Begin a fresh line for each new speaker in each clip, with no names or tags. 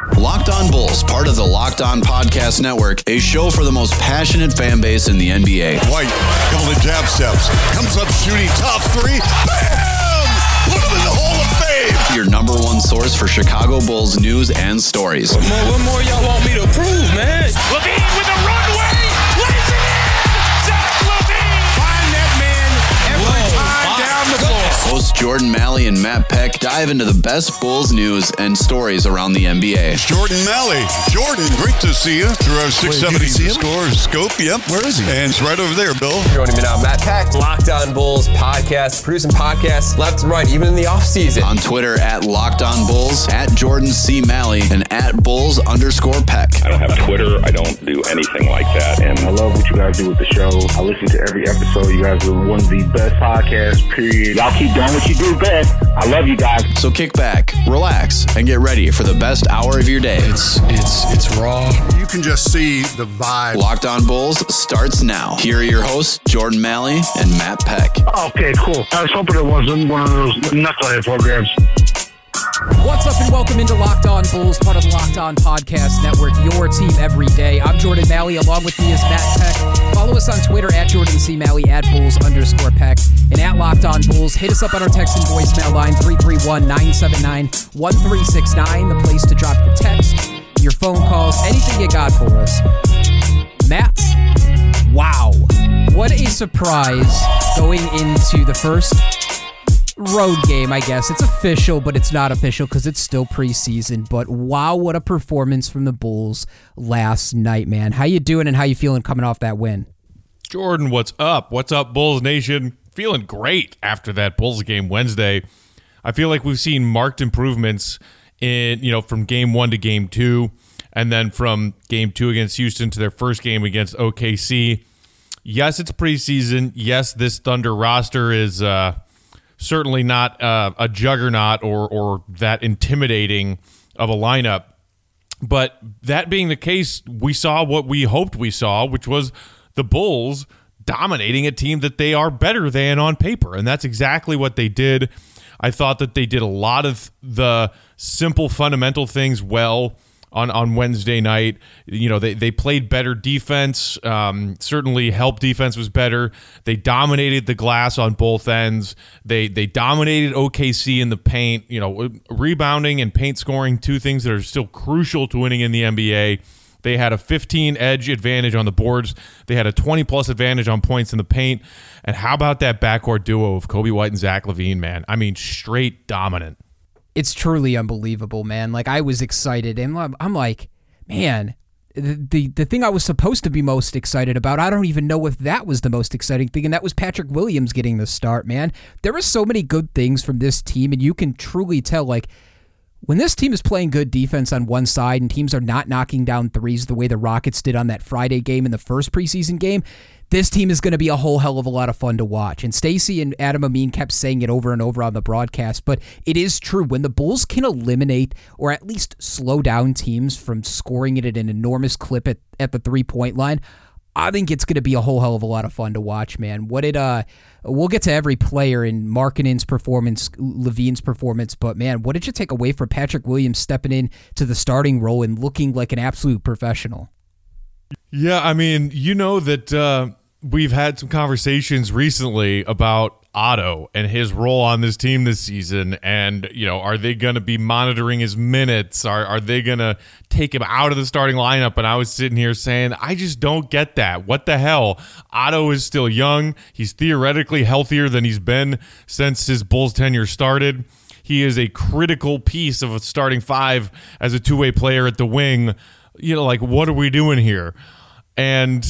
Locked On Bulls, part of the Locked On Podcast Network, a show for the most passionate fan base in the NBA.
White, couple of jab steps, comes up shooting, top three, bam! Put him in the Hall of Fame!
Your number one source for Chicago Bulls news and stories.
What more y'all want me to prove, man?
LaVine with a runway, lays it in! Zach LaVine!
Find that man every time down the floor.
Hosts Jordan Malley and Matt Peck dive into the best Bulls news and stories around the NBA.
Jordan Malley. Jordan, great to see you through our 670 score scope. Yep. Where is he? And it's right over there, Bill.
Joining me now, Matt Peck, Locked On Bulls podcast, producing podcasts left and right, even in the offseason.
On Twitter at Locked On Bulls, at Jordan C. Malley, and at Bulls_Peck.
I don't have Twitter. I don't do anything like that. And
I love what you guys do with the show. I listen to every episode. You guys are one of the best podcasts, period. Y'all keep doing what you do best. I love you guys.
So kick back, relax, and get ready for the best hour of your day.
It's raw.
You can just see the vibe.
Locked On Bulls starts now. Here are your hosts, Jordan Malley and Matt Peck.
Okay, cool. I was hoping it wasn't one of those knucklehead programs.
What's up and welcome into Locked On Bulls, part of the Locked On Podcast Network, your team every day. I'm Jordan Malley, along with me is Matt Peck. Follow us on Twitter at Jordan C. Malley, at Bulls_Peck, and at Locked On Bulls. Hit us up on our text and voicemail line, 331-979-1369, the place to drop your text, your phone calls, anything you got for us. Matt, wow, what a surprise going into the first road game, I guess. It's official, but it's not official because it's still preseason. But wow, what a performance from the Bulls last night, man. How you doing and how you feeling coming off that win?
Jordan, what's up? What's up, Bulls Nation? Feeling great after that Bulls game Wednesday. I feel like we've seen marked improvements from game 1 to game 2, and then from game 2 against Houston to their first game against OKC. Yes, it's preseason. Yes, this Thunder roster is certainly not a juggernaut or that intimidating of a lineup. But that being the case, we saw what we hoped we saw, which was the Bulls dominating a team that they are better than on paper. And that's exactly what they did. I thought that they did a lot of the simple fundamental things well on Wednesday night. You know, they played better defense. Certainly help defense was better. They dominated the glass on both ends. They dominated OKC in the paint. You know, rebounding and paint scoring, two things that are still crucial to winning in the NBA. They had a 15 edge advantage on the boards. They had a 20-plus advantage on points in the paint. And how about that backcourt duo of Coby White and Zach LaVine, man? I mean, straight dominant.
It's truly unbelievable, man. Like, I was excited, and I'm like, man, the thing I was supposed to be most excited about, I don't even know if that was the most exciting thing, and that was Patrick Williams getting the start, man. There are so many good things from this team, and you can truly tell, like, when this team is playing good defense on one side and teams are not knocking down threes the way the Rockets did on that Friday game in the first preseason game, this team is going to be a whole hell of a lot of fun to watch. And Stacey and Adam Amin kept saying it over and over on the broadcast, but it is true. When the Bulls can eliminate or at least slow down teams from scoring it at an enormous clip at the three-point line, I think it's going to be a whole hell of a lot of fun to watch, man. We'll get to every player in Markkanen's performance, LaVine's performance, but man, what did you take away from Patrick Williams stepping in to the starting role and looking like an absolute professional?
Yeah, I mean, you know that we've had some conversations recently about Otto and his role on this team this season, and you know, are they going to be monitoring his minutes? Are they going to take him out of the starting lineup? And I was sitting here saying, I just don't get that. What the hell? Otto is still young. He's theoretically healthier than he's been since his Bulls tenure started. He is a critical piece of a starting five as a two-way player at the wing. You know, like, what are we doing here? And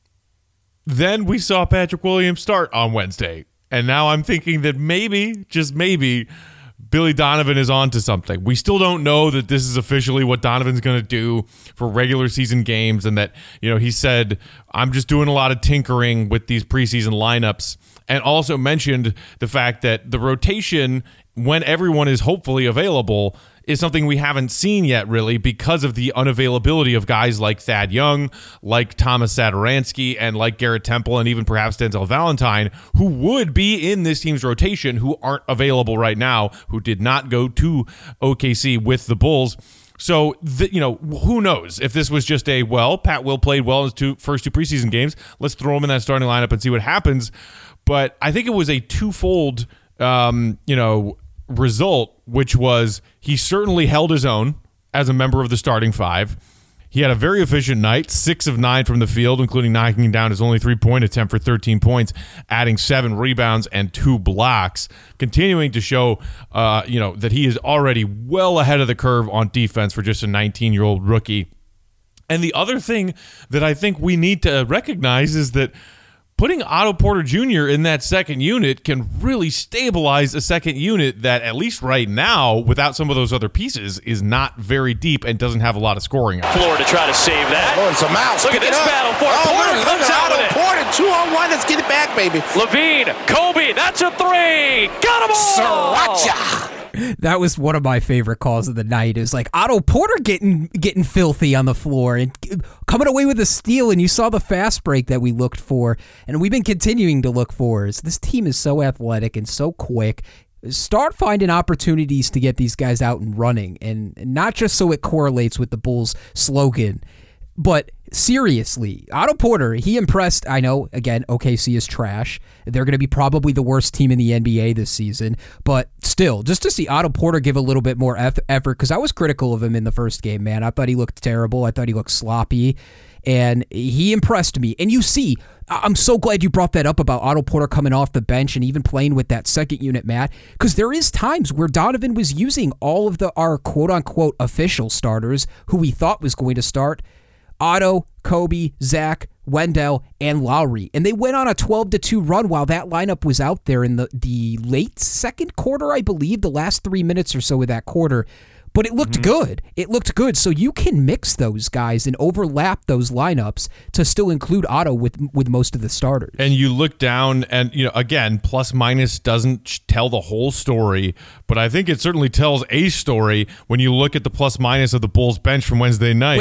then we saw Patrick Williams start on Wednesday. And now I'm thinking that maybe, just maybe, Billy Donovan is on to something. We still don't know that this is officially what Donovan's going to do for regular season games, and that, you know, he said, I'm just doing a lot of tinkering with these preseason lineups, and also mentioned the fact that the rotation, when everyone is hopefully available, is something we haven't seen yet, really, because of the unavailability of guys like Thad Young, like Thomas Satoransky, and like Garrett Temple, and even perhaps Denzel Valentine, who would be in this team's rotation, who aren't available right now, who did not go to OKC with the Bulls. So, who knows if this was just Pat Will played well in his first two preseason games. Let's throw him in that starting lineup and see what happens. But I think it was a twofold, result, which was he certainly held his own as a member of the starting five. He had a very efficient night, 6 of 9 from the field, including knocking down his only 3-point attempt for 13 points, adding 7 rebounds and 2 blocks, continuing to show, that he is already well ahead of the curve on defense for just a 19-year-old rookie. And the other thing that I think we need to recognize is that putting Otto Porter Jr. in that second unit can really stabilize a second unit that, at least right now, without some of those other pieces, is not very deep and doesn't have a lot of scoring.
Floor to try to save that.
Oh, it's a mouse.
Look at this battle for it. Porter comes out with it.
Porter, 2-on-1. Let's get it back, baby.
Levine, Kobe, that's a 3. Got him all.
Sriracha.
That was one of my favorite calls of the night. It was like Otto Porter getting filthy on the floor and coming away with a steal, and you saw the fast break that we looked for, and we've been continuing to look for. This team is so athletic and so quick. Start finding opportunities to get these guys out and running, and not just so it correlates with the Bulls slogan, but seriously, Otto Porter, he impressed. I know, again, OKC is trash. They're going to be probably the worst team in the NBA this season. But still, just to see Otto Porter give a little bit more effort, because I was critical of him in the first game, man. I thought he looked terrible. I thought he looked sloppy. And he impressed me. And you see, I'm so glad you brought that up about Otto Porter coming off the bench and even playing with that second unit, Matt, because there is times where Donovan was using all of our quote-unquote official starters who we thought was going to start. Otto, Kobe, Zach, Wendell, and Lowry. And they went on a 12-2 run while that lineup was out there in the late second quarter, I believe, the last 3 minutes or so of that quarter. But it looked good. It looked good. So you can mix those guys and overlap those lineups to still include Otto with most of the starters.
And you look down and, again, plus minus doesn't tell the whole story, but I think it certainly tells a story when you look at the plus minus of the Bulls bench from Wednesday night.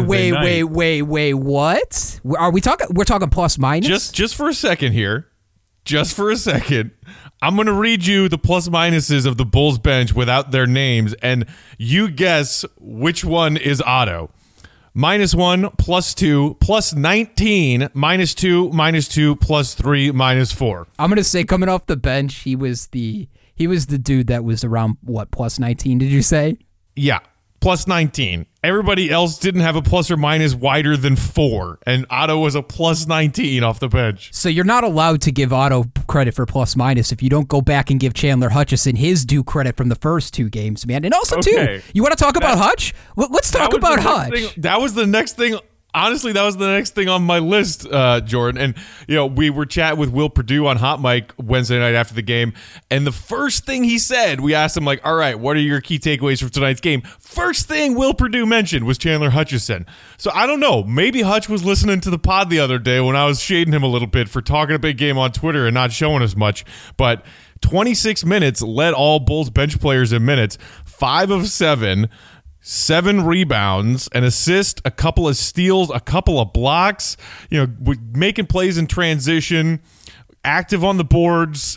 Wait, what? Are we talking? We're talking plus minus?
Just for a second here. Just for a second. I'm going to read you the plus minuses of the Bulls bench without their names, and you guess which one is Otto. -1, +2, +19, -2, -2, +3, -4.
I'm going to say coming off the bench, he was the dude that was around, what, +19, did you say?
Yeah, +19. Everybody else didn't have a plus or minus wider than 4, and Otto was a +19 off the bench.
So you're not allowed to give Otto credit for plus minus if you don't go back and give Chandler Hutchison his due credit from the first 2 games, man. And also, too, you want to talk about Hutch? Let's talk about Hutch.
That was the next thing. Honestly, that was the next thing on my list, Jordan. And, we were chatting with Will Perdue on Hot Mic Wednesday night after the game. And the first thing he said, we asked him, all right, what are your key takeaways from tonight's game? First thing Will Perdue mentioned was Chandler Hutchison. So I don't know. Maybe Hutch was listening to the pod the other day when I was shading him a little bit for talking a big game on Twitter and not showing us much. But 26 minutes led all Bulls bench players in minutes, 5 of 7. 7 rebounds, an assist, a couple of steals, a couple of blocks, making plays in transition, active on the boards,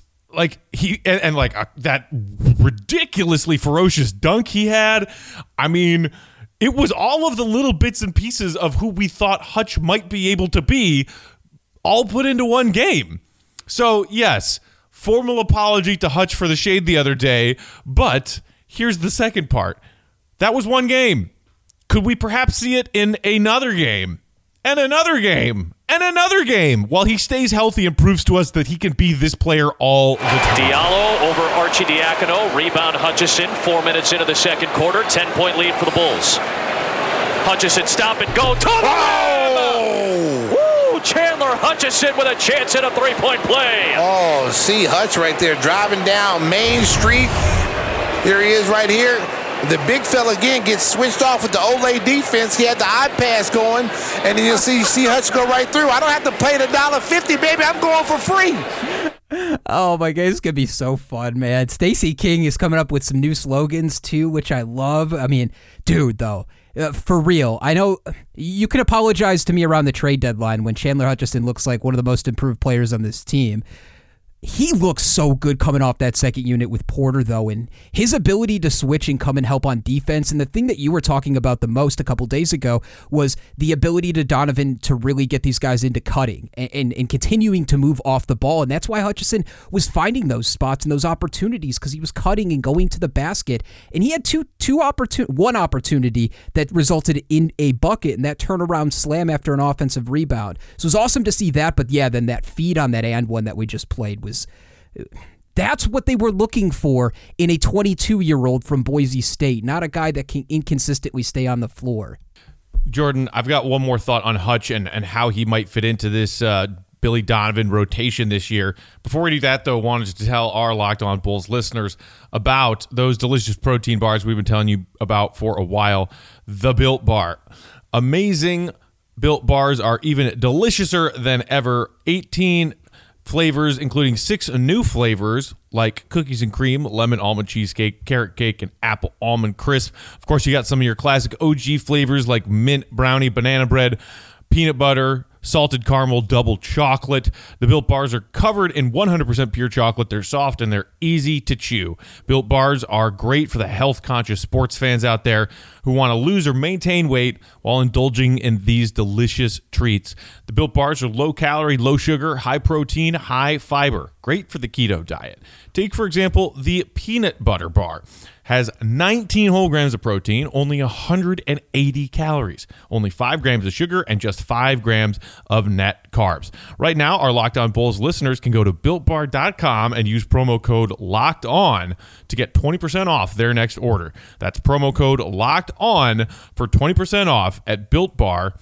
that ridiculously ferocious dunk he had. I mean, it was all of the little bits and pieces of who we thought Hutch might be able to be, all put into one game. So, yes, formal apology to Hutch for the shade the other day, but here's the second part. That was one game. Could we perhaps see it in another game? And another game? And another game? While he stays healthy and proves to us that he can be this player all the time.
Diallo over Arcidiacono. Rebound Hutchison. 4 minutes into the second quarter. 10-point lead for the Bulls. Hutchison stop and go. To the rim! Woo! Chandler Hutchison with a chance at a 3-point play.
Oh, see Hutch right there driving down Main Street. Here he is right here. The big fella again gets switched off with the Olay defense. He had the eye pass going, and then you'll see Hutch go right through. I don't have to pay the $1.50, baby. I'm going for free.
Oh my God, it's gonna be so fun, man. Stacey King is coming up with some new slogans too, which I love. I mean, dude, though, for real, I know you can apologize to me around the trade deadline when Chandler Hutchison looks like one of the most improved players on this team. He looks so good coming off that second unit with Porter, though, and his ability to switch and come and help on defense. And the thing that you were talking about the most a couple days ago was the ability to Donovan to really get these guys into cutting and continuing to move off the ball. And that's why Hutchison was finding those spots and those opportunities, because he was cutting and going to the basket. And he had one opportunity that resulted in a bucket, and that turnaround slam after an offensive rebound. So it was awesome to see that. But yeah, then that feed on that and one that we just played was, that's what they were looking for in a 22-year-old from Boise State, not a guy that can inconsistently stay on the floor.
Jordan, I've got one more thought on Hutch and how he might fit into this Billy Donovan rotation this year. Before we do that, though, I wanted to tell our Locked On Bulls listeners about those delicious protein bars we've been telling you about for a while, the Built Bar. Amazing Built Bars are even deliciouser than ever. 18 flavors, including 6 new flavors like cookies and cream, lemon almond cheesecake, carrot cake, and apple almond crisp. Of course, you got some of your classic OG flavors like mint brownie, banana bread, peanut butter, salted caramel, double chocolate. The Built Bars are covered in 100% pure chocolate. They're soft and they're easy to chew. Built Bars are great for the health-conscious sports fans out there who want to lose or maintain weight while indulging in these delicious treats. The Built Bars are low-calorie, low-sugar, high-protein, high-fiber. Great for the keto diet. Take, for example, the Peanut Butter Bar. Has 19 whole grams of protein, only 180 calories, only 5 grams of sugar, and just 5 grams of net carbs. Right now, our Locked On Bulls listeners can go to BuiltBar.com and use promo code LOCKEDON to get 20% off their next order. That's promo code LOCKEDON for 20% off at BuiltBar.com.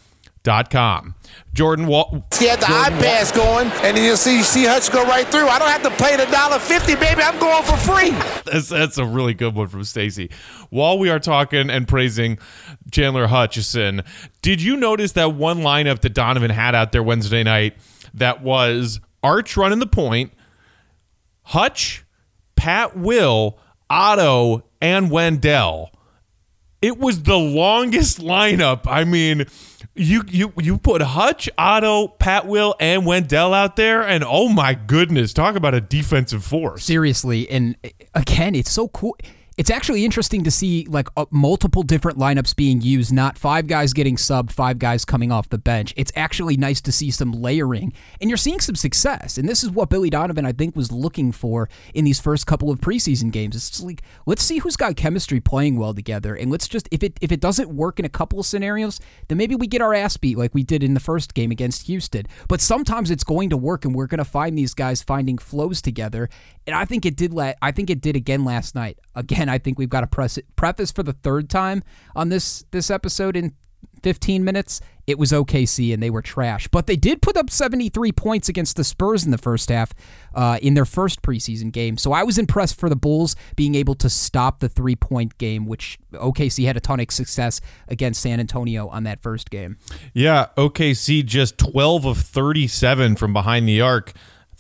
Jordan,
he had the eye pass going, and then you'll see Hutch go right through. I don't have to pay the $1.50, baby. I'm going for free.
That's a really good one from Stacy. While we are talking and praising Chandler Hutchison, did you notice that one lineup that Donovan had out there Wednesday night that was Arch running the point, Hutch, Pat Will, Otto, and Wendell? It was the longest lineup. I mean, you put Hutch, Otto, Pat Will, and Wendell out there, and oh my goodness, talk about a defensive force.
Seriously, and again, it's so cool. It's actually interesting to see like multiple different lineups being used, not 5 guys getting subbed, 5 guys coming off the bench. It's actually nice to see some layering, and you're seeing some success. And this is what Billy Donovan, I think, was looking for in these first couple of preseason games. It's just like, let's see who's got chemistry playing well together, and let's just, if it doesn't work in a couple of scenarios, then maybe we get our ass beat like we did in the first game against Houston. But sometimes it's going to work, and we're going to find these guys finding flows together. And I think it did. I think it did again last night. Again, I think we've got to preface for the third time on this episode in 15 minutes. It was OKC, and they were trash. But they did put up 73 points against the Spurs in the first half in their first preseason game. So I was impressed for the Bulls being able to stop the 3-point game, which OKC had a ton of success against San Antonio on that first game.
Yeah, OKC just 12 of 37 from behind the arc,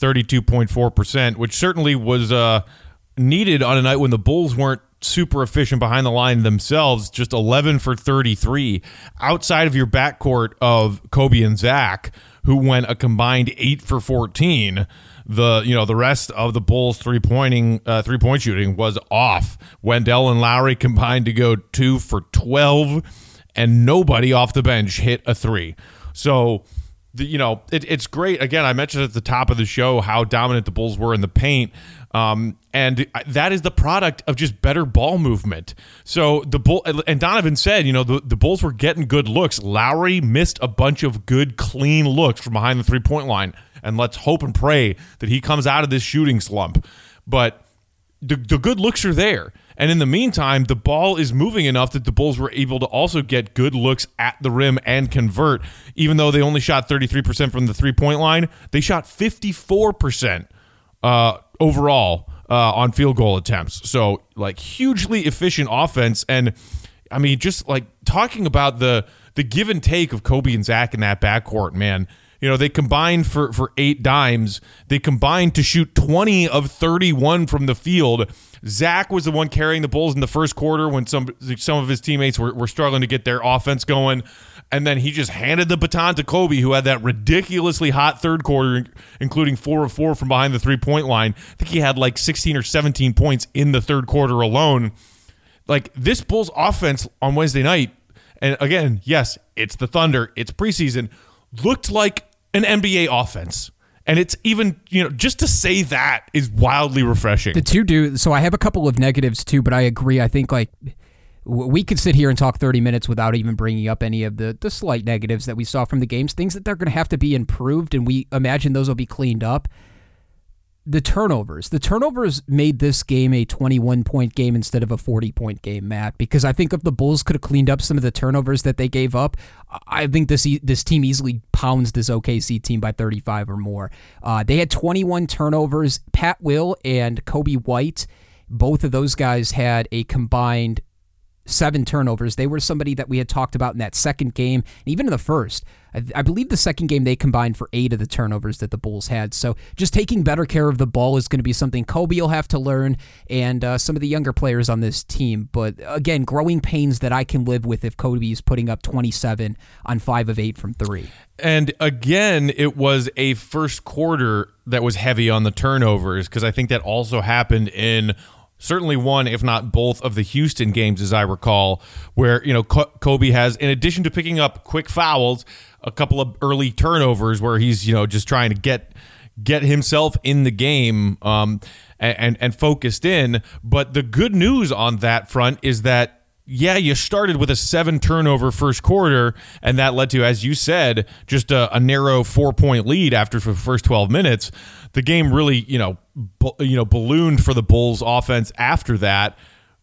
32.4%, which certainly was needed on a night when the Bulls weren't super efficient behind the line themselves. Just 11 for 33 outside of your backcourt of Kobe and Zach, who went a combined 8 for 14. The rest of the Bulls three-point shooting was off. Wendell and Lowry combined to go 2 for 12, and nobody off the bench hit a 3. So it's great. Again, I mentioned at the top of the show how dominant the Bulls were in the paint, and that is the product of just better ball movement. So and Donovan said, the Bulls were getting good looks. Lowry missed a bunch of good, clean looks from behind the 3-point line, and let's hope and pray that he comes out of this shooting slump. But the good looks are there. And in the meantime, the ball is moving enough that the Bulls were able to also get good looks at the rim and convert. Even though they only shot 33% from the 3-point line, they shot 54% overall on field goal attempts. So, hugely efficient offense. And, I mean, just, talking about the give and take of Kobe and Zach in that backcourt, man, They combined for 8 dimes. They combined to shoot 20 of 31 from the field. Zach was the one carrying the Bulls in the first quarter when some of his teammates were struggling to get their offense going. And then he just handed the baton to Kobe, who had that ridiculously hot third quarter, including 4 of 4 from behind the three-point line. I think he had like 16 or 17 points in the third quarter alone. Like, this Bulls offense on Wednesday night, and again, yes, it's the Thunder, it's preseason, looked like an NBA offense. And it's even, just to say that is wildly refreshing.
The two do. So I have a couple of negatives too, but I agree. I think we could sit here and talk 30 minutes without even bringing up any of the slight negatives that we saw from the games, things that they're going to have to be improved, and we imagine those will be cleaned up. The turnovers made this game a 21-point game instead of a 40-point game, Matt, because I think if the Bulls could have cleaned up some of the turnovers that they gave up, I think this team easily pounds this OKC team by 35 or more. They had 21 turnovers. Pat Will and Kobe White, both of those guys had a combined 7 turnovers. They were somebody that we had talked about in that second game, and even in the first. I believe the second game they combined for 8 of the turnovers that the Bulls had. So just taking better care of the ball is going to be something Kobe will have to learn, and some of the younger players on this team. But again, growing pains that I can live with if Kobe is putting up 27 on 5 of 8 from 3.
And again, it was a first quarter that was heavy on the turnovers, because I think that also happened in certainly one, if not both, of the Houston games, as I recall, where Kobe has, in addition to picking up quick fouls, a couple of early turnovers where he's just trying to get himself in the game and focused in. But the good news on that front is that, yeah, you started with a 7 turnover first quarter, and that led to, as you said, just a narrow 4-point lead after the first 12 minutes. The game really, ballooned for the Bulls offense after that,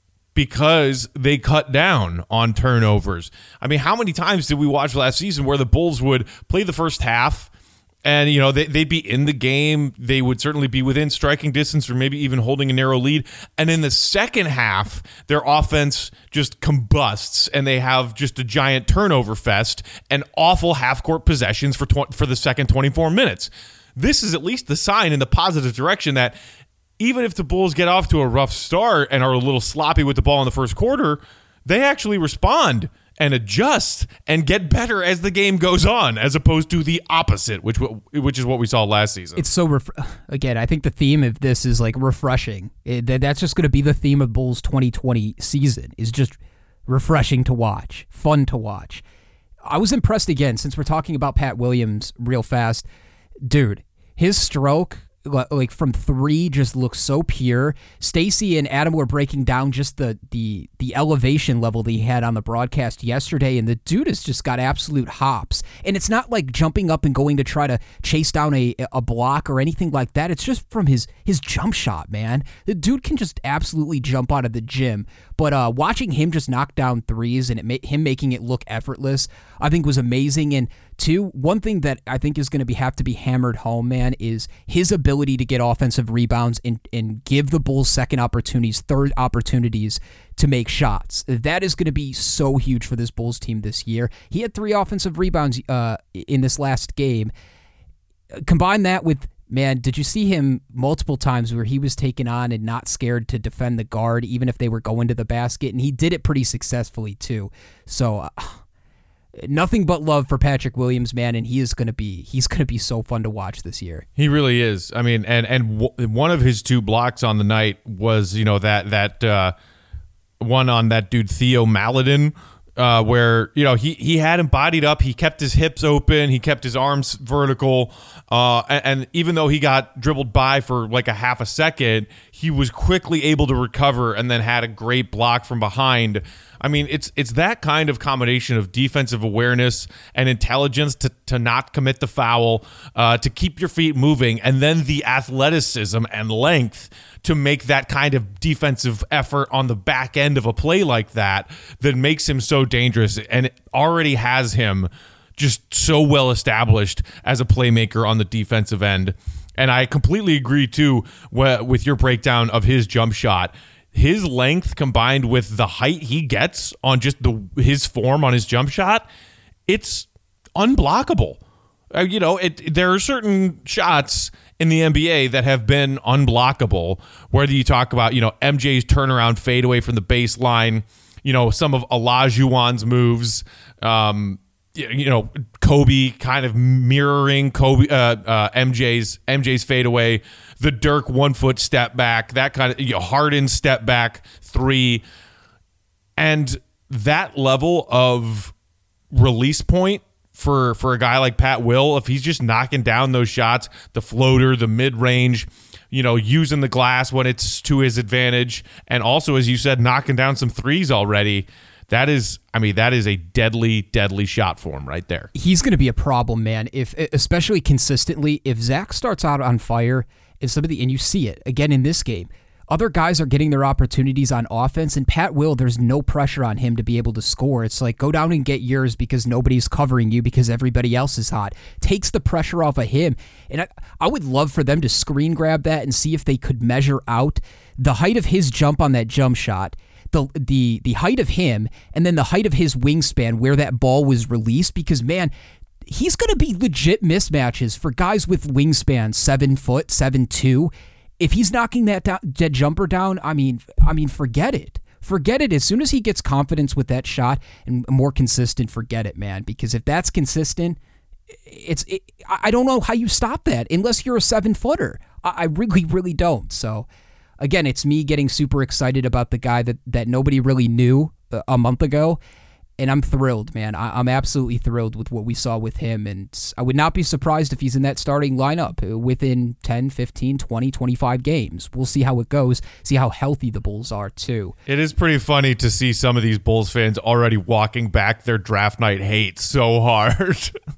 because they cut down on turnovers. I mean, how many times did we watch last season where the Bulls would play the first half and, they'd be in the game. They would certainly be within striking distance or maybe even holding a narrow lead. And in the second half, their offense just combusts and they have just a giant turnover fest and awful half-court possessions for the second 24 minutes. This is at least the sign in the positive direction that even if the Bulls get off to a rough start and are a little sloppy with the ball in the first quarter, they actually respond and adjust and get better as the game goes on, as opposed to the opposite, which is what we saw last season.
It's so again, I think the theme of this is like refreshing. That's just going to be the theme of Bulls 2020 season, is just refreshing to watch, fun to watch. I was impressed again, since we're talking about Pat Williams real fast. Dude, his stroke, like from 3, just looks so pure. Stacy and Adam were breaking down just the elevation level that he had on the broadcast yesterday, and the dude has just got absolute hops. And it's not like jumping up and going to try to chase down a block or anything like that. It's just from his jump shot, man. The dude can just absolutely jump out of the gym. But watching him just knock down threes and him making it look effortless, I think was amazing. And 2, one thing that I think is going to have to be hammered home, man, is his ability to get offensive rebounds and give the Bulls second opportunities, third opportunities to make shots. That is going to be so huge for this Bulls team this year. He had 3 offensive rebounds in this last game. Combine that with, man, did you see him multiple times where he was taken on and not scared to defend the guard, even if they were going to the basket? And he did it pretty successfully, too. So nothing but love for Patrick Williams, man, and he's going to be so fun to watch this year.
He really is. I mean, and one of his 2 blocks on the night was, that one on that dude Theo Maledon, where he had him bodied up, he kept his hips open, he kept his arms vertical, and even though he got dribbled by for like a half a second, he was quickly able to recover and then had a great block from behind. I mean, it's that kind of combination of defensive awareness and intelligence to not commit the foul, to keep your feet moving, and then the athleticism and length to make that kind of defensive effort on the back end of a play like that makes him so dangerous, and it already has him just so well established as a playmaker on the defensive end. And I completely agree, too, with your breakdown of his jump shot. His length combined with the height he gets on just his form on his jump shot, it's unblockable. There are certain shots in the NBA that have been unblockable, whether you talk about, MJ's turnaround fadeaway from the baseline, some of Olajuwon's moves, Kobe kind of mirroring MJ's fadeaway, the Dirk 1 foot step back, that kind of Harden step back three, and that level of release point for a guy like Pat Will, if he's just knocking down those shots, the floater, the mid range, using the glass when it's to his advantage, and also, as you said, knocking down some threes already. That is a deadly, deadly shot for him right there.
He's going to be a problem, man. Especially consistently, if Zach starts out on fire, and you see it again in this game, other guys are getting their opportunities on offense, and Pat Will, there's no pressure on him to be able to score. It's like, go down and get yours because nobody's covering you because everybody else is hot. Takes the pressure off of him. And I would love for them to screen grab that and see if they could measure out the height of his jump on that jump shot, the height of him, and then the height of his wingspan where that ball was released, because, man, he's going to be legit mismatches for guys with wingspan 7 foot, 7'2". If he's knocking that jumper down, I mean, forget it. Forget it. As soon as he gets confidence with that shot and more consistent, forget it, man. Because if that's consistent, I don't know how you stop that unless you're a 7-footer. I really, really don't. So, again, it's me getting super excited about the guy that nobody really knew a month ago. And I'm thrilled, man. I'm absolutely thrilled with what we saw with him. And I would not be surprised if he's in that starting lineup within 10, 15, 20, 25 games. We'll see how it goes, see how healthy the Bulls are, too.
It is pretty funny to see some of these Bulls fans already walking back their draft night hate so hard.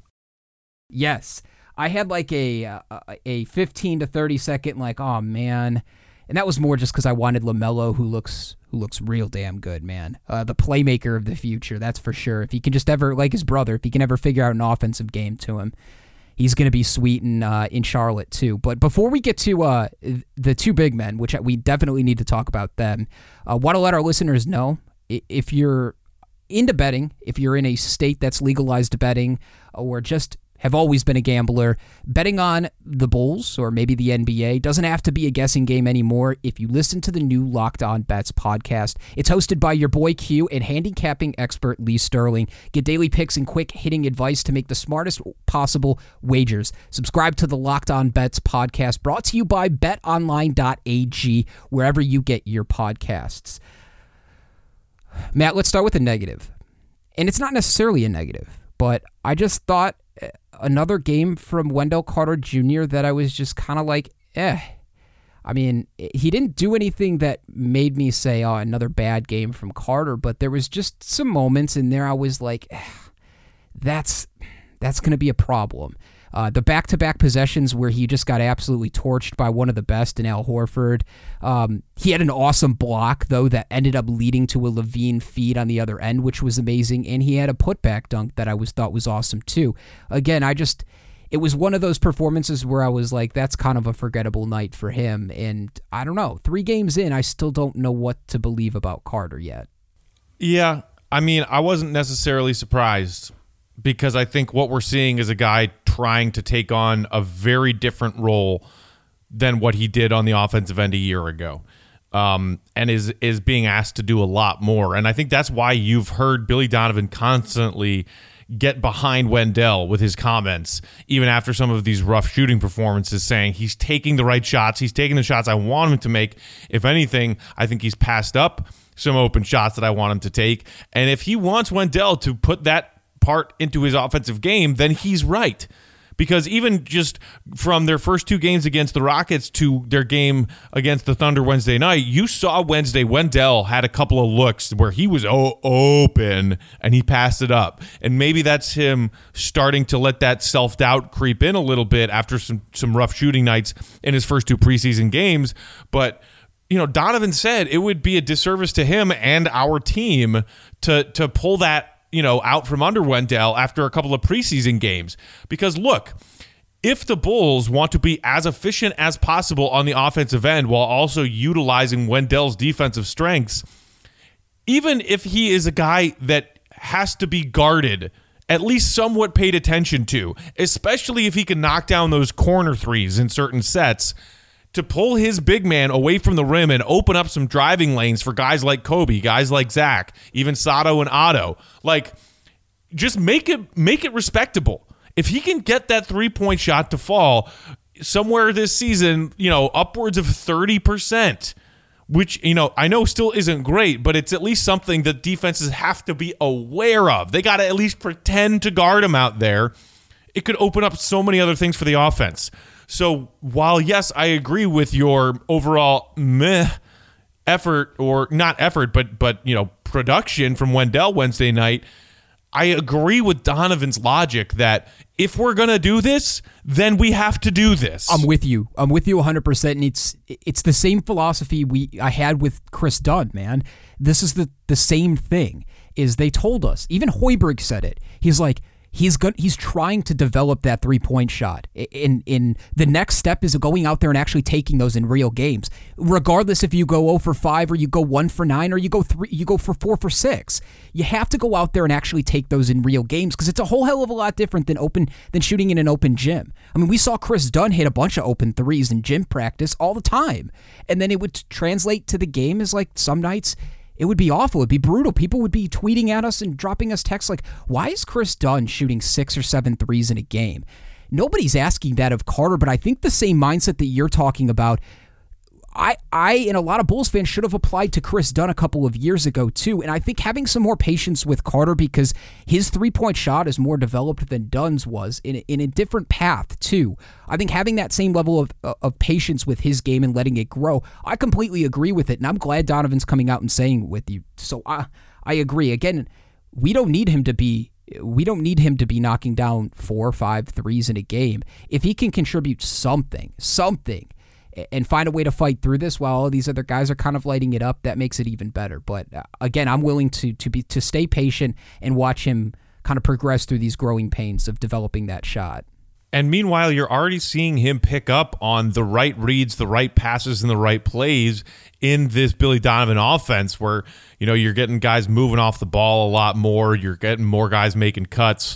Yes. I had like a 15 to 30 second, like, oh, man. And that was more just because I wanted LaMelo, who looks real damn good, man. The playmaker of the future, that's for sure. If he can just ever, like his brother, if he can ever figure out an offensive game to him, he's going to be sweet in Charlotte too. But before we get to the two big men, which we definitely need to talk about them, want to let our listeners know, if you're into betting, if you're in a state that's legalized betting, or just have always been a gambler, betting on the Bulls or maybe the NBA doesn't have to be a guessing game anymore if you listen to the new Locked On Bets podcast. It's hosted by your boy Q and handicapping expert Lee Sterling. Get daily picks and quick hitting advice to make the smartest possible wagers. Subscribe to the Locked On Bets podcast, brought to you by betonline.ag, wherever you get your podcasts. Matt, let's start with the negative. And it's not necessarily a negative, but I just thought another game from Wendell Carter Jr. that I was just kind of like, I mean, he didn't do anything that made me say, oh, another bad game from Carter, but there was just some moments in there I was like, that's going to be a problem. The back-to-back possessions where he just got absolutely torched by one of the best in Al Horford. He had an awesome block, though, that ended up leading to a Levine feed on the other end, which was amazing. And he had a putback dunk that I thought was awesome, too. Again, it was one of those performances where I was like, that's kind of a forgettable night for him. And I don't know, 3 games in, I still don't know what to believe about Carter yet.
Yeah, I mean, I wasn't necessarily surprised, because I think what we're seeing is a guy trying to take on a very different role than what he did on the offensive end a year ago, and is being asked to do a lot more. And I think that's why you've heard Billy Donovan constantly get behind Wendell with his comments, even after some of these rough shooting performances, saying he's taking the right shots. He's taking the shots I want him to make. If anything, I think he's passed up some open shots that I want him to take. And if he wants Wendell to put that part into his offensive game, then he's right. Because even just from their first 2 games against the Rockets to their game against the Thunder Wednesday night, you saw Wendell had a couple of looks where he was open and he passed it up. And maybe that's him starting to let that self-doubt creep in a little bit after some rough shooting nights in his first 2 preseason games. But Donovan said it would be a disservice to him and our team to pull that out from under Wendell after a couple of preseason games. Because look, if the Bulls want to be as efficient as possible on the offensive end while also utilizing Wendell's defensive strengths, even if he is a guy that has to be guarded at least somewhat paid attention to, especially if he can knock down those corner threes in certain sets to pull his big man away from the rim and open up some driving lanes for guys like Kobe, guys like Zach, even Sato and Otto. Like, just make it respectable. If he can get that 3-point shot to fall somewhere this season, upwards of 30%, which, I know still isn't great, but it's at least something that defenses have to be aware of. They got to at least pretend to guard him out there. It could open up so many other things for the offense. So while, yes, I agree with your overall effort, or not effort, but production from Wendell Wednesday night, I agree with Donovan's logic that if we're going to do this, then we have to do this.
I'm with you 100%. And it's the same philosophy I had with Chris Dunn, man. This is the same thing. Is they told us, even Hoiberg said it. He's like, he's trying to develop that 3-point shot. In the next step is going out there and actually taking those in real games. Regardless if you go 0 for 5 or you go 1 for 9 or you go for 4 for 6. You have to go out there and actually take those in real games, because it's a whole hell of a lot different than shooting in an open gym. I mean, we saw Chris Dunn hit a bunch of open threes in gym practice all the time, and then it would translate to the game as like some nights it would be awful. It'd be brutal. People would be tweeting at us and dropping us texts like, why is Chris Dunn shooting 6 or 7 threes in a game? Nobody's asking that of Carter, but I think the same mindset that you're talking about, I and a lot of Bulls fans should have applied to Chris Dunn a couple of years ago too. And I think having some more patience with Carter, because his 3-point shot is more developed than Dunn's was in a different path too. I think having that same level of patience with his game and letting it grow, I completely agree with it. And I'm glad Donovan's coming out and saying it with you. So I agree. Again, we don't need him to be knocking down 4 or 5 threes in a game. If he can contribute something, and find a way to fight through this while all these other guys are kind of lighting it up, that makes it even better. But again, I'm willing to stay patient and watch him kind of progress through these growing pains of developing that shot.
And meanwhile, you're already seeing him pick up on the right reads, the right passes, and the right plays in this Billy Donovan offense, where you're getting guys moving off the ball a lot more. You're getting more guys making cuts,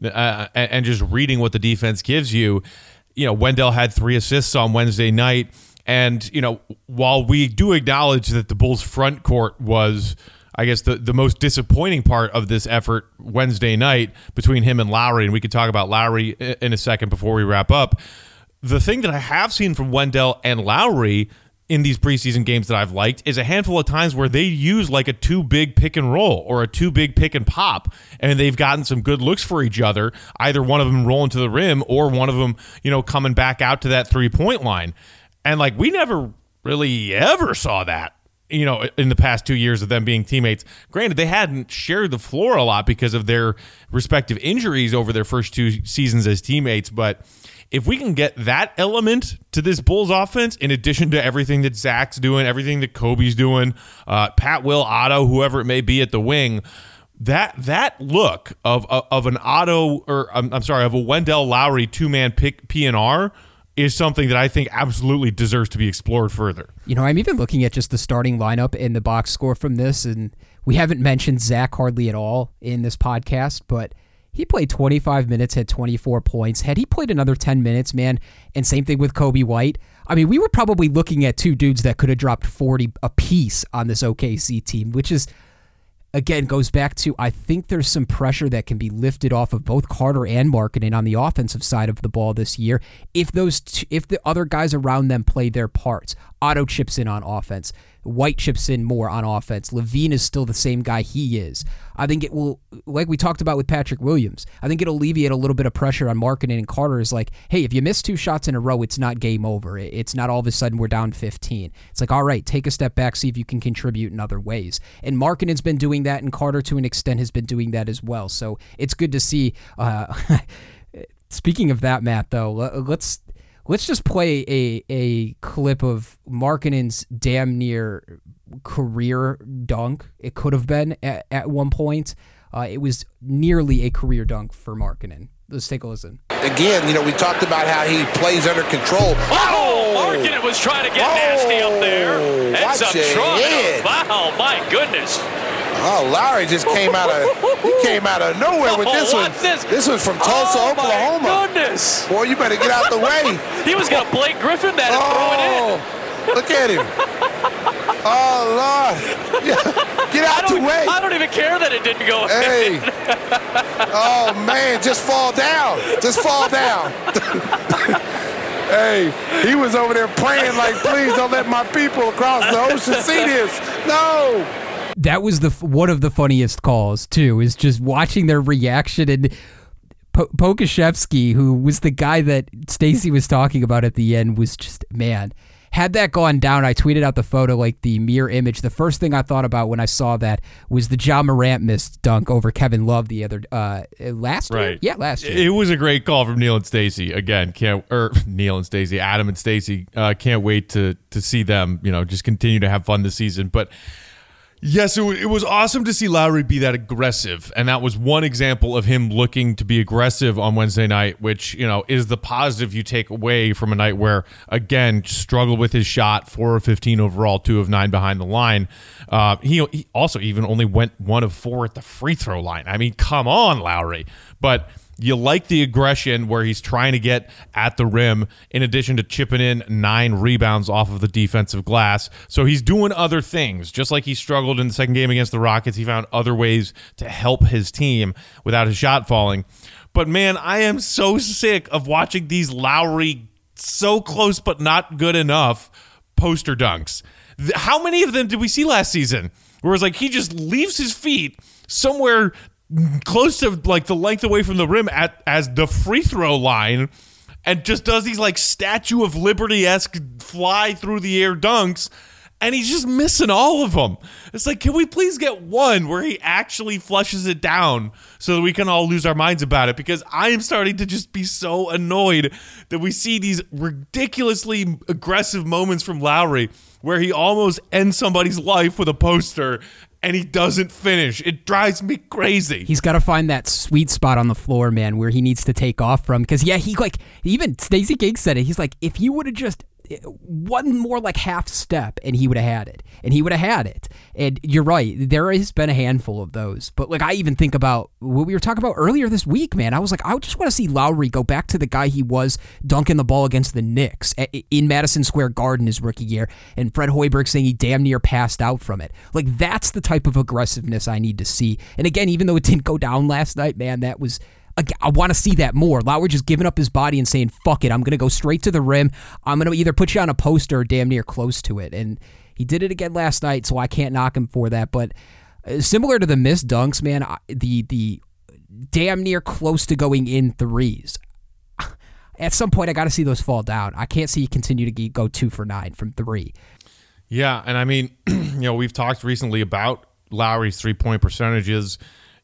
and just reading what the defense gives you. Wendell had 3 assists on Wednesday night. And, while we do acknowledge that the Bulls front court was, I guess, the most disappointing part of this effort Wednesday night between him and Lowry, and we could talk about Lowry in a second before we wrap up, the thing that I have seen from Wendell and Lowry in these preseason games that I've liked is a handful of times where they use like a 2-big pick and roll or a 2-big pick and pop, and they've gotten some good looks for each other, either one of them rolling to the rim or one of them, coming back out to that 3-point line. And like, we never really ever saw that, in the past 2 years of them being teammates. Granted, they hadn't shared the floor a lot because of their respective injuries over their first 2 seasons as teammates, but if we can get that element to this Bulls offense, in addition to everything that Zach's doing, everything that Kobe's doing, Pat, Will, Otto, whoever it may be at the wing, that look of an Otto, or I'm sorry, of a Wendell Lowry 2-man pick PNR is something that I think absolutely deserves to be explored further.
I'm even looking at just the starting lineup and the box score from this, and we haven't mentioned Zach hardly at all in this podcast, but he played 25 minutes, had 24 points. Had he played another 10 minutes, man, and same thing with Kobe White, I mean, we were probably looking at 2 dudes that could have dropped 40 apiece on this OKC team, which is, again, goes back to, I think there's some pressure that can be lifted off of both Carter and Markkanen on the offensive side of the ball this year if the other guys around them play their parts. Otto chips in on offense. White chips in more on offense. Levine is still the same guy he is. I think it will, like we talked about with Patrick Williams, I think it'll alleviate a little bit of pressure on Markkanen and Carter. Is like, hey, if you miss 2 shots in a row, it's not game over. It's not all of a sudden we're down 15. It's like, all right, take a step back, see if you can contribute in other ways. And Markkanen's been doing that, and Carter to an extent has been doing that as well. So it's good to see. Speaking of that, Matt, though, let's just play a clip of Markkanen's damn near career dunk. It could have been at one point. It was nearly a career dunk for Markkanen. Let's take a listen.
Again, we talked about how he plays under control.
Oh, Markkanen was trying to get nasty up there. And some trouble. Wow, my goodness.
Oh, Lowry just came out of nowhere with this one. This was from Tulsa, Oklahoma.
My goodness.
Boy, you better get out the way.
He was going to Blake Griffin that and throw it in.
Look at him. Oh, Lord. Get out the way.
I don't even care that it didn't go
in.
Hey.
Oh, man, just fall down. Just fall down. Hey, he was over there praying like, please don't let my people across the ocean see this. No.
That was one of the funniest calls, too, is just watching their reaction. And Pokusevski, who was the guy that Stacey was talking about at the end, was just, man, had that gone down, I tweeted out the photo, like the mirror image. The first thing I thought about when I saw that was the Ja Morant missed dunk over Kevin Love the other last year. Yeah, last year.
It was a great call from Neil and Stacey. Again, Neil and Stacey, Adam and Stacey. Can't wait to see them, just continue to have fun this season. But yes, it was awesome to see Lowry be that aggressive, and that was one example of him looking to be aggressive on Wednesday night, which, is the positive you take away from a night where, again, struggled with his shot, 4 of 15 overall, 2 of 9 behind the line. He also even only went 1 of 4 at the free throw line. I mean, come on, Lowry. But you like the aggression where he's trying to get at the rim in addition to chipping in 9 rebounds off of the defensive glass. So he's doing other things. Just like he struggled in the second game against the Rockets, he found other ways to help his team without his shot falling. But, man, I am so sick of watching these Lowry so close but not good enough poster dunks. How many of them did we see last season? Where it's like he just leaves his feet somewhere close to like the length away from the rim as the free throw line and just does these like Statue of Liberty-esque fly through the air dunks, and he's just missing all of them. It's like, can we please get one where he actually flushes it down so that we can all lose our minds about it? Because I am starting to just be so annoyed that we see these ridiculously aggressive moments from Lowry where he almost ends somebody's life with a poster and he doesn't finish. It drives me crazy.
He's got to find that sweet spot on the floor, man, where he needs to take off from. Because, yeah, even Stacey King said it. He's like, if he would have just one more like half step and he would have had it. And you're right. There has been a handful of those. But like I even think about what we were talking about earlier this week, man. I was like, I just want to see Lowry go back to the guy he was dunking the ball against the Knicks in Madison Square Garden his rookie year. And Fred Hoiberg saying he damn near passed out from it. Like that's the type of aggressiveness I need to see. And again, even though it didn't go down last night, man, that was... I want to see that more. Lowry just giving up his body and saying, fuck it, I'm going to go straight to the rim. I'm going to either put you on a poster or damn near close to it. And he did it again last night, so I can't knock him for that. But similar to the missed dunks, man, the damn near close to going in threes. At some point, I got to see those fall down. I can't see you continue to go 2 for 9 from 3.
Yeah, and I mean, we've talked recently about Lowry's three-point percentages.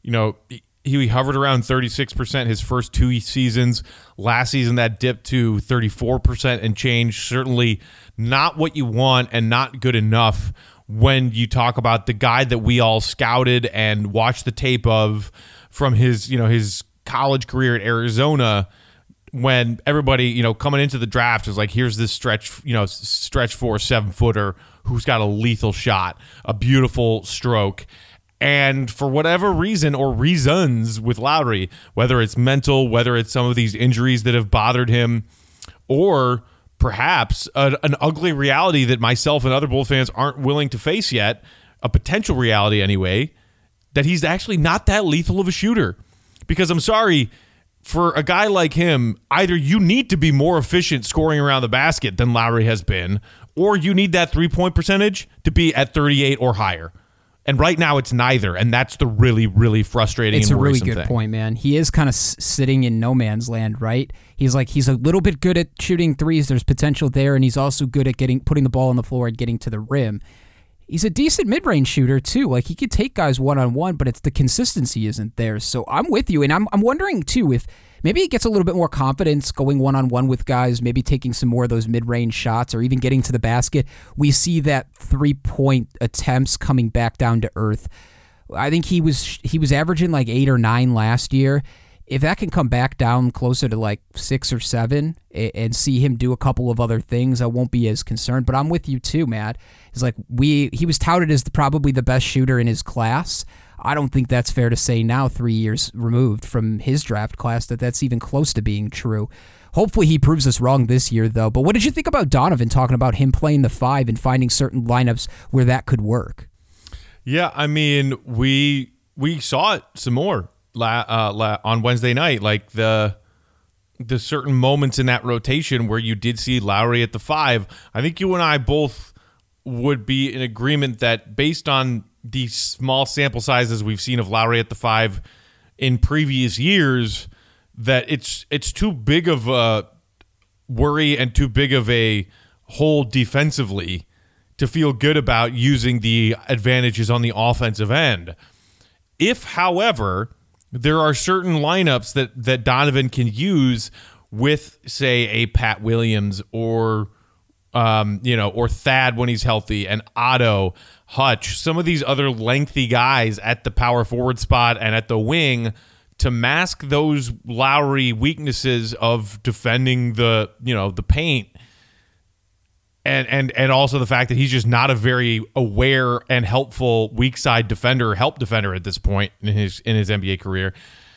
He hovered around 36% his first 2 seasons. Last season, that dipped to 34% and change. Certainly not what you want and not good enough when you talk about the guy that we all scouted and watched the tape of from his college career at Arizona, when everybody, coming into the draft is like, here's this stretch 4 7-footer who's got a lethal shot, a beautiful stroke. And for whatever reason or reasons with Lowry, whether it's mental, whether it's some of these injuries that have bothered him, or perhaps an ugly reality that myself and other Bull fans aren't willing to face yet, a potential reality anyway, that he's actually not that lethal of a shooter. Because I'm sorry, for a guy like him, either you need to be more efficient scoring around the basket than Lowry has been, or you need that 3-point percentage to be at 38 or higher. And right now it's neither, and that's the really, really frustrating and worrisome thing.
It's a really good point, man. He is kind of sitting in no man's land, right? He's a little bit good at shooting threes. There's potential there, and he's also good at putting the ball on the floor and getting to the rim. He's a decent mid-range shooter, too. Like, he could take guys one-on-one, but it's the consistency isn't there. So I'm with you, and I'm wondering, too, if maybe he gets a little bit more confidence going one-on-one with guys, maybe taking some more of those mid-range shots or even getting to the basket. We see that 3-point attempts coming back down to earth. I think he was averaging like 8 or 9 last year. if that can come back down closer to like 6 or 7 and see him do a couple of other things, I won't be as concerned. But I'm with you too, Matt. It's like he was touted as probably the best shooter in his class. I don't think that's fair to say now, 3 years removed from his draft class, that's even close to being true. Hopefully he proves us wrong this year, though. But what did you think about Donovan talking about him playing the 5 and finding certain lineups where that could work?
Yeah, I mean, we saw it some more on Wednesday night, like the certain moments in that rotation where you did see Lowry at the 5. I think you and I both would be in agreement that based on the small sample sizes we've seen of Lowry at the 5 in previous years, that it's too big of a worry and too big of a hole defensively to feel good about using the advantages on the offensive end. If, however, there are certain lineups that Donovan can use with, say, a Pat Williams or Thad when he's healthy, and Otto, Hutch, some of these other lengthy guys at the power forward spot and at the wing to mask those Lowry weaknesses of defending the paint. And also the fact that he's just not a very aware and helpful weak side defender, help defender at this point in his NBA career.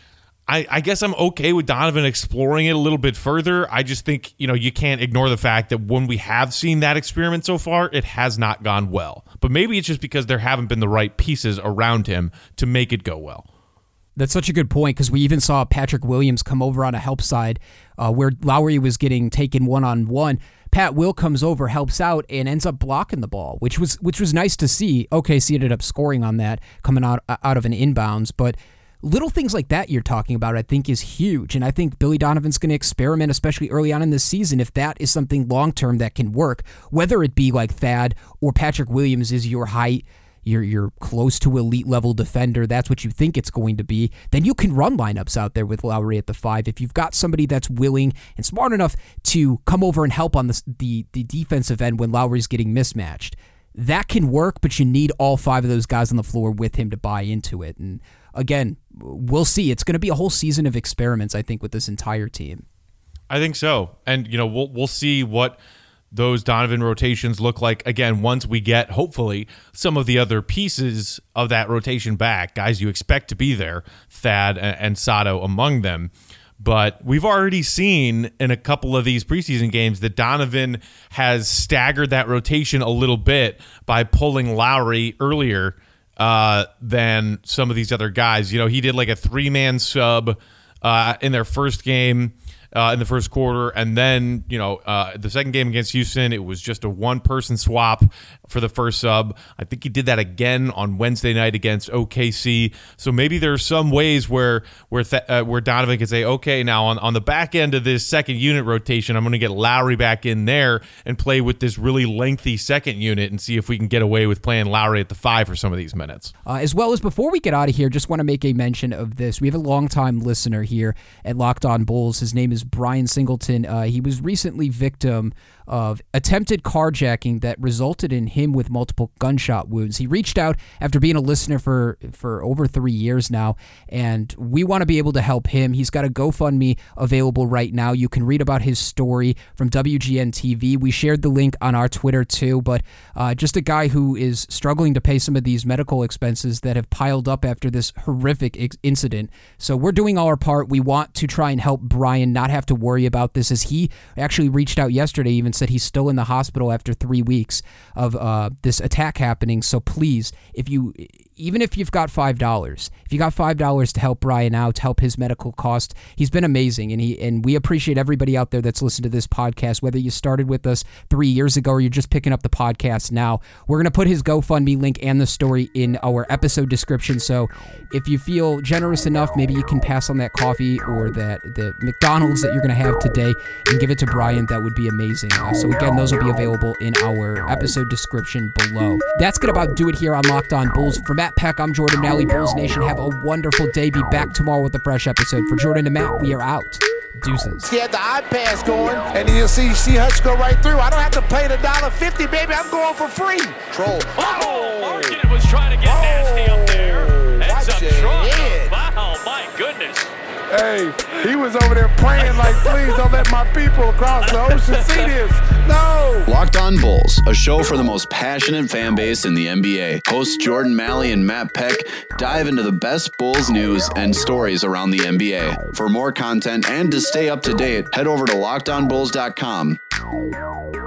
I guess I'm okay with Donovan exploring it a little bit further. I just think, you can't ignore the fact that when we have seen that experiment so far, it has not gone well. But maybe it's just because there haven't been the right pieces around him to make it go well.
That's such a good point, because we even saw Patrick Williams come over on a help side where Lowry was getting taken one-on-one. Pat Will comes over, helps out, and ends up blocking the ball, which was nice to see. OKC ended up scoring on that, coming out of an inbounds. But little things like that you're talking about, I think, is huge. And I think Billy Donovan's going to experiment, especially early on in the season, if that is something long-term that can work, whether it be like Thad or Patrick Williams is your height, you're close to elite level defender, that's what you think it's going to be, then you can run lineups out there with Lowry at the 5. If you've got somebody that's willing and smart enough to come over and help on the defensive end when Lowry's getting mismatched, that can work, but you need all 5 of those guys on the floor with him to buy into it. And again, we'll see. It's going to be a whole season of experiments, I think, with this entire team.
I think so. And, we'll see what those Donovan rotations look like, again, once we get, hopefully, some of the other pieces of that rotation back, guys you expect to be there, Thad and Sato among them. But we've already seen in a couple of these preseason games that Donovan has staggered that rotation a little bit by pulling Lowry earlier than some of these other guys. He did like a 3-man sub in their first game in the first quarter, and then the second game against Houston, it was just a 1-person swap for the first sub. I think he did that again on Wednesday night against OKC. So maybe there are some ways where Donovan can say, okay, now on the back end of this second unit rotation, I'm going to get Lowry back in there and play with this really lengthy second unit and see if we can get away with playing Lowry at the 5 for some of these minutes.
As well as, before we get out of here, just want to make a mention of this. We have a longtime listener here at Locked On Bulls. His name is Brian Singleton. He was recently victim of attempted carjacking that resulted in him with multiple gunshot wounds. He reached out after being a listener for over 3 years now, and we want to be able to help him. He's got a GoFundMe available right now. You can read about his story from WGN TV. We shared the link on our Twitter too, but just a guy who is struggling to pay some of these medical expenses that have piled up after this horrific incident. So we're doing our part. We want to try and help Brian not have to worry about this, as he actually reached out yesterday, even said he's still in the hospital after 3 weeks of this attack happening. So please, even if you've got $5 to help Brian out, to help his medical cost, he's been amazing, and we appreciate everybody out there that's listened to this podcast, whether you started with us 3 years ago or you're just picking up the podcast now. We're going to put his GoFundMe link and the story in our episode description, so if you feel generous enough, maybe you can pass on that coffee or the McDonald's that you're going to have today and give it to Brian. That would be amazing. So again, those will be available in our episode description below. That's going to about do it here on Locked On Bulls. For Matt Peck, I'm Jordan Nally. Bulls Nation, have a wonderful day. Be back tomorrow with a fresh episode. For Jordan and Matt, we are out. Deuces.
He had the eye pass going, and then you'll see Hutch go right through. I don't have to pay the $1.50, baby. I'm going for free. Troll.
Oh, Markin was trying to get nasty up there. Ends up trying. Wow, my goodness.
Hey, he was over there praying like, please don't let my people across the ocean see this. No.
Locked On Bulls, a show for the most passionate fan base in the NBA. Hosts Jordan Malley and Matt Peck dive into the best Bulls news and stories around the NBA. For more content and to stay up to date, head over to LockedOnBulls.com.